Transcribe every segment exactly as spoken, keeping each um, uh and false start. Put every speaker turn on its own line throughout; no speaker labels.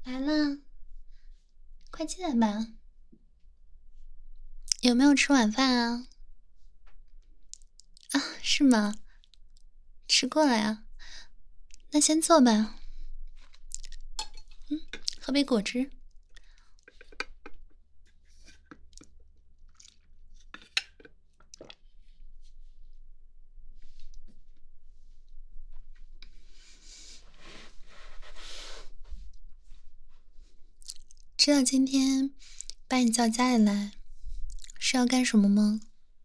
来了，快进来吧。有没有吃晚饭啊？啊，是吗？吃过了呀。那先坐吧。嗯，喝杯果汁。知道今天把你叫家里来是要干什么吗？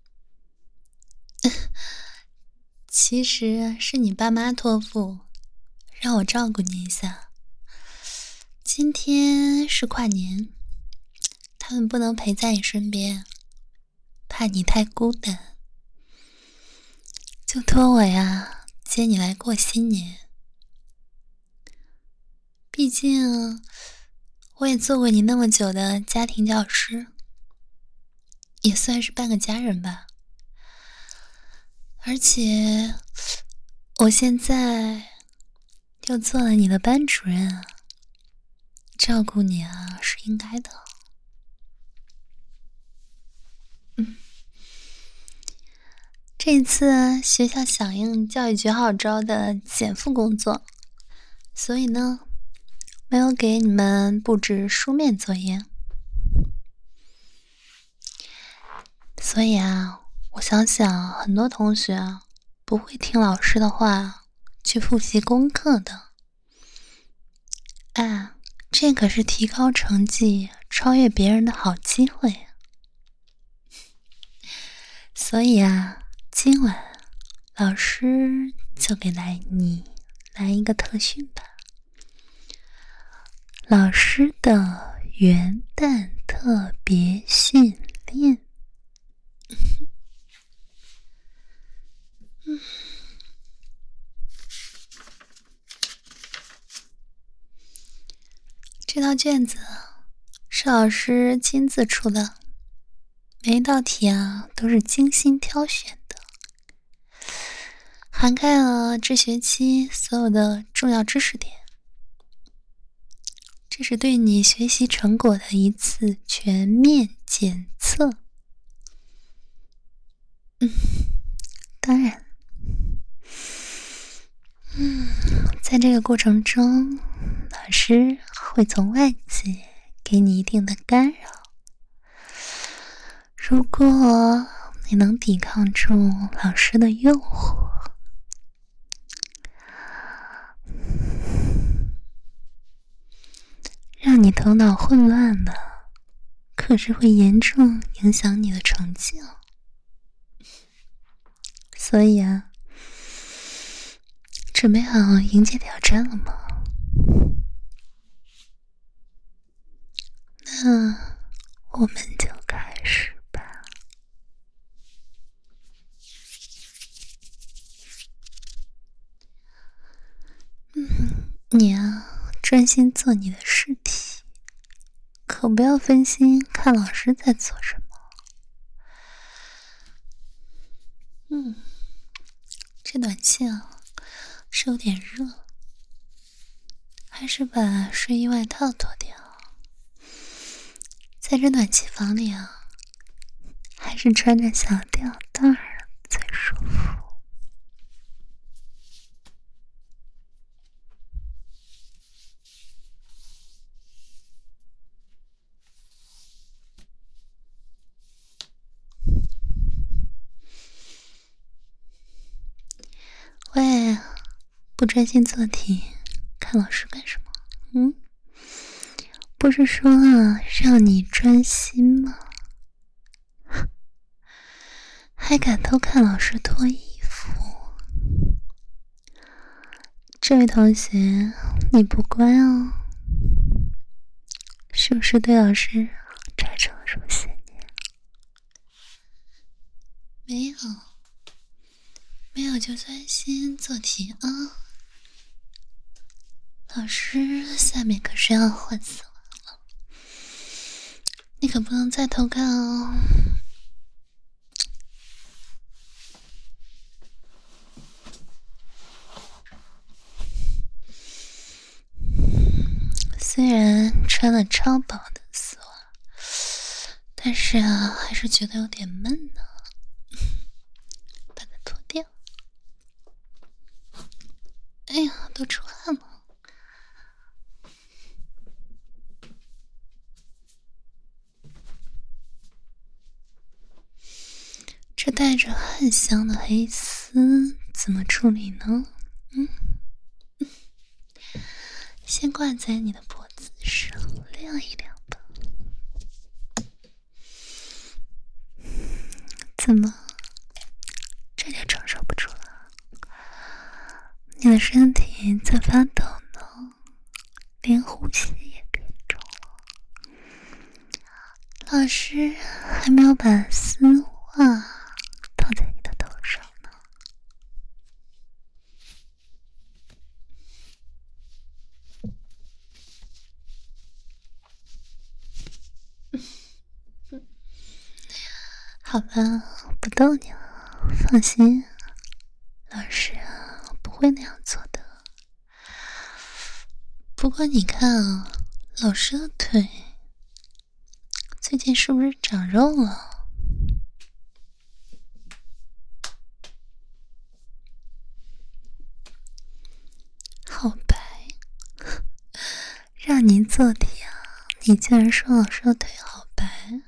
其实是你爸妈托付，让我照顾你一下。今天是跨年，他们不能陪在你身边，怕你太孤单，就托我呀接你来过新年。毕竟我也做过你那么久的家庭教师，也算是半个家人吧。而且我现在又做了你的班主任啊，照顾你啊是应该的。嗯，这次学校响应教育局号召的减负工作，所以呢没有给你们布置书面作业。所以啊，我想想很多同学啊不会听老师的话去复习功课的。啊，这可是提高成绩超越别人的好机会。所以啊，今晚老师就给来你来一个特训吧。老师的元旦特别训练。嗯，这道卷子是老师亲自出的，每一道题啊都是精心挑选的，涵盖了这学期所有的重要知识点。这是对你学习成果的一次全面检测。嗯，当然，嗯，在这个过程中，老师会从外界给你一定的干扰。如果你能抵抗住老师的诱惑，让你头脑混乱了，可是会严重影响你的成绩哦。所以啊，准备好迎接挑战了吗？那我们就开始吧。嗯，你啊，专心做你的试题，可不要分心看老师在做什么。嗯，这暖气啊是有点热，还是把睡衣外套脱掉。在这暖气房里啊，还是穿着小吊带儿最舒服。喂，不专心做题，看老师干什么？嗯，不是说了让你专心吗？还敢偷看老师脱衣服？这位同学，你不乖哦，是不是对老师产生了什么邪念？没有，没有就专心做题啊。老师下面可是要换死亡了，你可不能再偷看哦。 虽然穿了超薄的丝袜，但是啊，还是觉得有点闷呢。把它脱掉。哎呀，都出汗了。这带着汗香的黑丝怎么处理呢？嗯，先挂在你的脖子上晾一晾吧。怎么，这就承受不住了？你的身体在发抖呢，连呼吸也变重了。老师还没有把丝袜套在你的头上呢。好了，不逗你了，放心，老师啊不会那样做的。不过你看啊，老师的腿最近是不是长肉了？好白，让您做题啊，你竟然说老师的腿好白。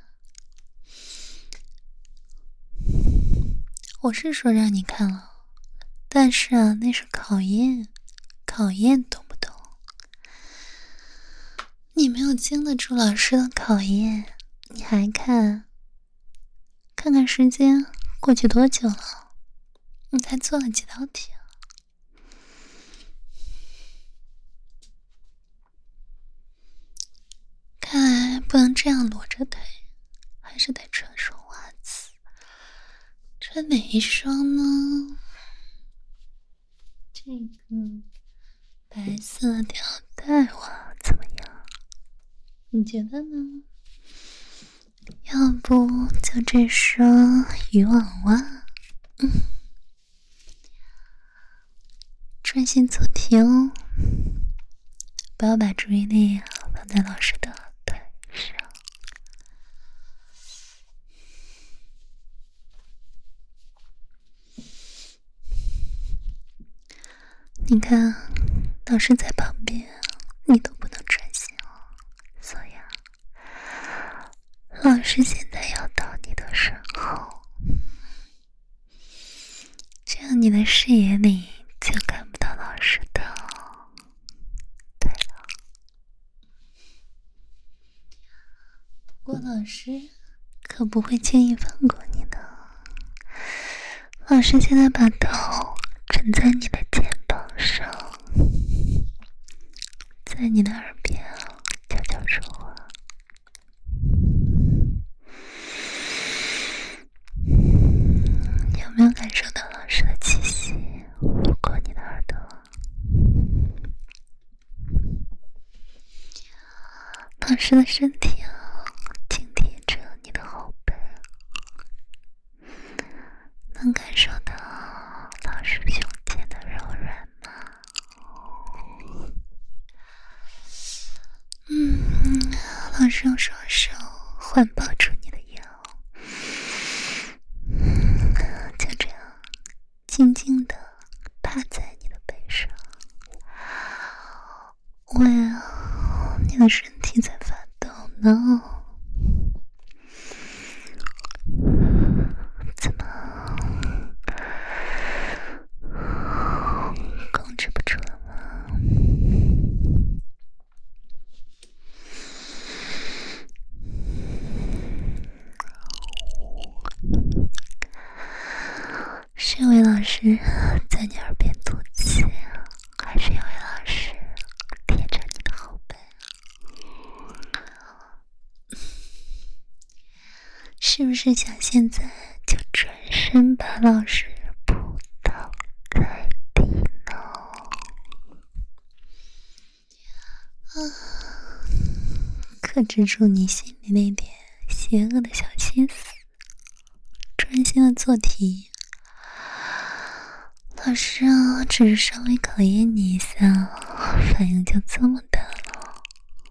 我是说让你看了，但是啊，那是考验，考验懂不懂？你没有经得住老师的考验，你还看？看看时间过去多久了？你才做了几道题啊？看来不能这样裸着腿，还是得穿双袜子。穿哪一双呢？这个白色吊带袜怎么样？你觉得呢？要不就这双渔网袜？嗯，专心做题哦，不要把注意力放在老师的腿上。你看，老师在旁边，你都不能专心哦。所以啊，老师现在要到你的身后，这样你的视野里就看不到老师的腿了。郭老师可不会轻易放过你的。老师现在把头枕在你的肩膀上，在你的耳边悄悄说话。有没有感受到老师的气息拂过你的耳朵？老师的身体啊，紧贴着你的后背，能感受到老师胸前的柔软吗？嗯，老师用双手环抱住你的腰，就这样静静地趴在你的背上。喂啊，你的身体在发抖呢，怎么控制不住了吗？是因为老师在你耳边吐气，还是因为老师贴着你的后背？是不是想现在就转身把老师扑倒在地呢？啊，克制住你心里那点邪恶的小心思，专心的做题。老师啊，只是稍微考验你一下，反应就这么大了。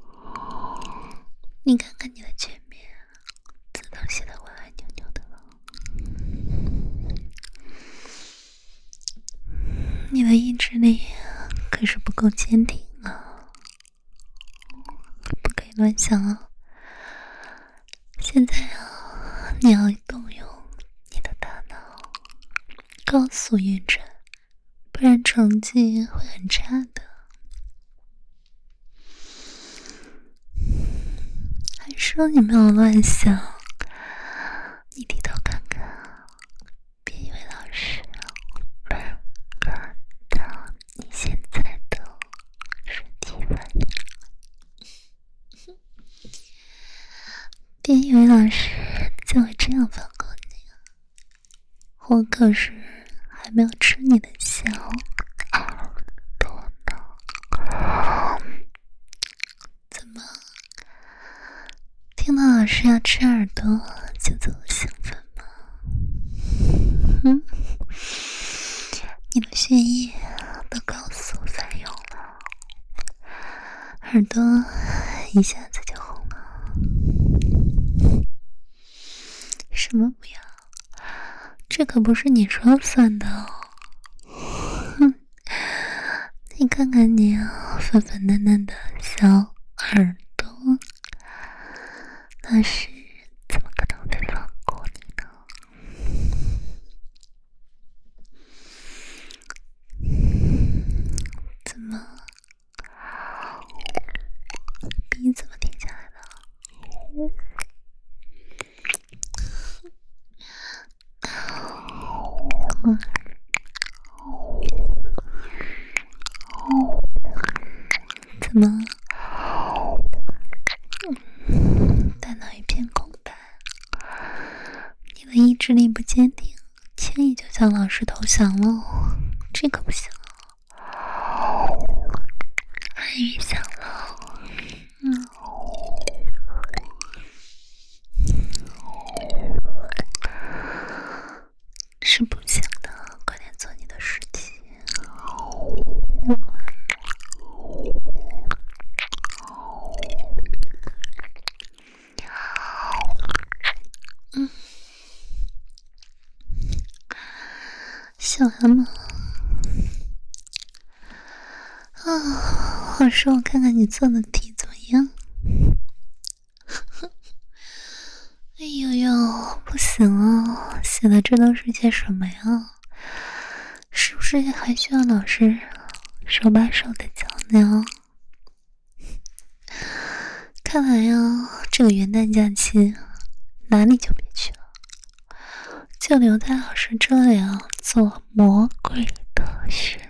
你看看你的卷面，字都写得歪歪扭扭的了。你的意志力可是不够坚定啊，不可以乱想啊。现在啊，你要动用你的大脑，告诉玉珍，不然成绩会很差的。还说你没有乱想，你低头看看，别以为老师不看到你现在的身体反应，别以为老师就会这样放过你，我可是还没有吃你的小耳朵呢。怎么，听到老师要吃耳朵就这么兴奋吗？嗯，你的血液都高速反应了，耳朵一下子就红了。什么不要？这可不是你说了算的哦。哼，你看看你啊，粉粉嫩嫩的小耳朵，老师怎么可能会放过你呢？怎么，鼻怎么停下来了？怎么，大脑一片空白？你的意志力不坚定，轻易就向老师投降了，这可不行啊！耳语响了，嗯，是不行的，快点做你的事情。嗯，小蛤蟆啊，我说我看看你做的题怎么样？哎呦呦，不行啊，写的这都是些什么呀？是不是还需要老师手把手的教呢？看来呀，这个元旦假期哪里就别去了，就留在老师这里啊，做魔鬼的事。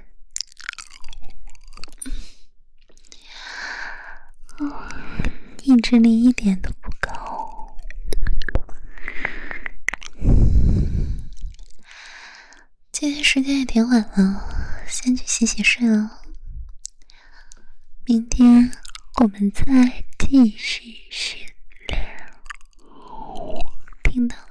意志力一点都不高。今天时间也挺晚了，先去洗洗睡了。明天我们再继续训练，听到